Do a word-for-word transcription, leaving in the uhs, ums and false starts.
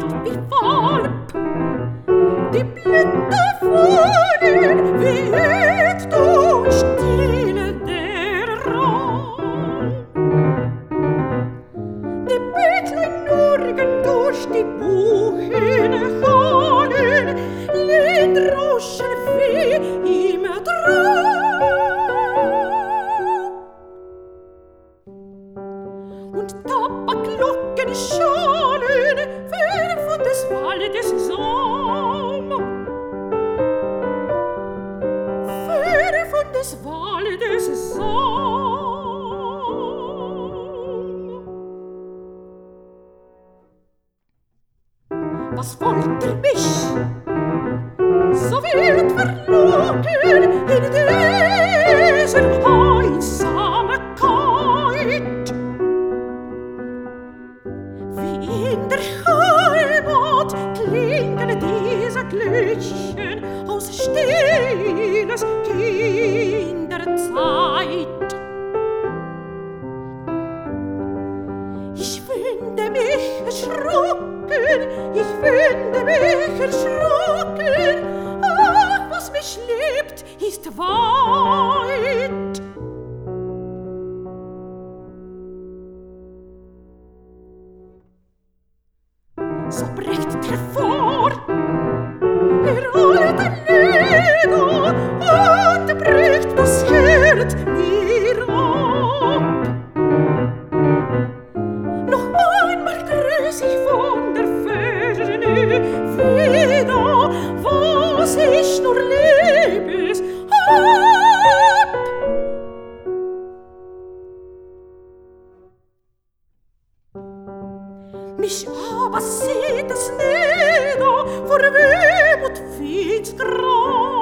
Gott wie Valp. Die Blätter fallen, weht und stille der Raum. Die Bettlein nurgen durch die Buchen fallen, lehnt Rauschen wie im Traum. Und Tabakglocken schallen, wer von des Waldes Saum. Wer von des Waldes Saum. Was wollt ihr mich so wild verlocken in dieser Einsamkeit? Wie in der Heimat klingen diese Glöckchen aus stilles Kinderzeit. Ich finde mich erschrocken, ich finde mich erschrocken. Ach, was mich lebt, ist weit. So bricht hervor, er alte Lego, und bricht das Herz mir ab. Noch einmal grüß ich von der Ferne wieder, was ich nur Liebes hab. Mich aber sieht es nieder vor Wehmut finster grau.